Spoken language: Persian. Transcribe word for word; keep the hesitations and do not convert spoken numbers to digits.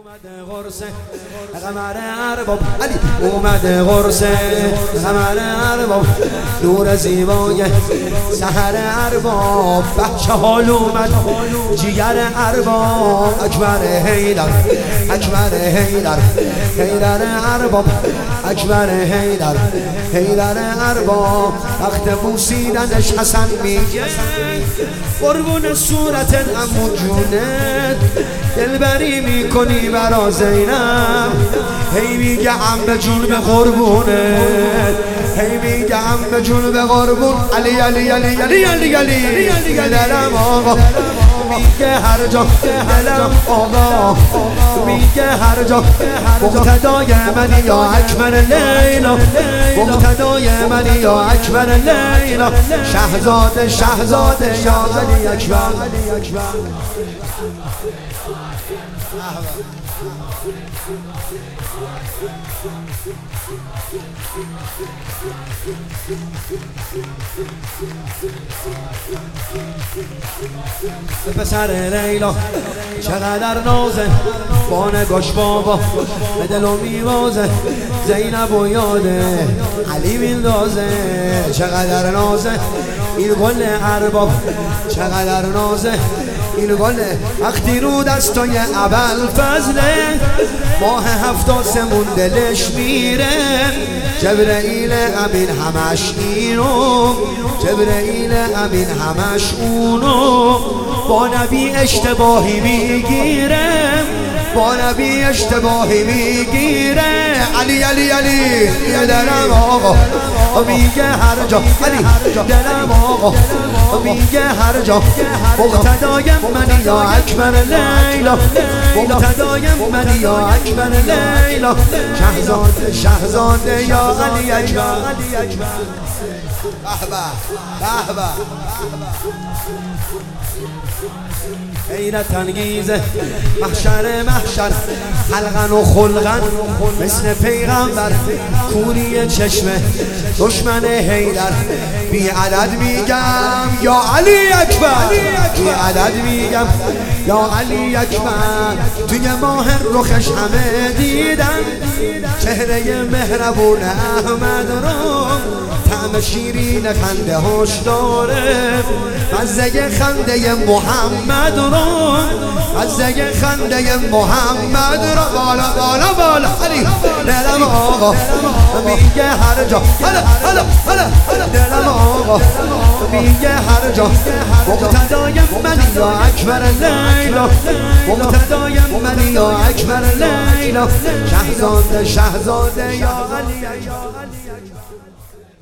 اومده قرصه قمر ارباب علی اومده قرصه قمر ارباب نور زیبای سحر ارباب بچه حال اومد جیگر ارباب اکبر حیدر اکبر حیدر حیدر ارباب اکبر حیدر حیدر ارباب وقت بوسیدنش حسن میگه قربون صورت عمو جونت دلبری میکنی برا زینب هی میگه عمه جون به قربونت هی میگه عمه جون به قربون علی علی علی علی علی علی علی دلم آقا میگه هر جا دلم آقا میگه هر جا مقتدای منی یا اکبر لیلا مقتدای منی یا اکبر لیلا شهزاده شهزاده یا علی اکبر پسر لیلا چقدر نازه با نگاش بابا به دلو میوازه زینب و یاده علی میندازه چقدر نازه این گل ارباب چقدر نازه این گل وقتی رو دستای اول فضله ماه هفتاسمون دلش میره جبرئیل امین همش اینو جبرئیل امین همش اونو با نبی اشتباهی میگیره با نبی اشتباهی میگیره علی علی علی دلم آقا میگه هر جا علی دلم آقا میگه هر جا مقتدای منی یا اکبر لیلا مقتدای منی یا اکبر لیلا شهزاده شهزاده یا علی اکبر به به به غیرت انگیزه محشر محشر حلقن و خلقن مثل پیغمبر کوری چشمه دشمن حیدر بی عدد میگم یا علی اکبر بی عدد میگم یا علی اکبر توی ماه رخش همه دیدن چهره مهربون احمد رو طعم شیرین خنده هاش داره مزه خنده محمد رو مزه خنده محمد رو بالا بالا بالا علی دلم آقا میگه هر جا هلا هلا هلا دلم آقا میگه هر جا مقتدای منی یا اکبر لیلا مقتدای منی یا اکبر لیلا شهزاده شهزاده یا علی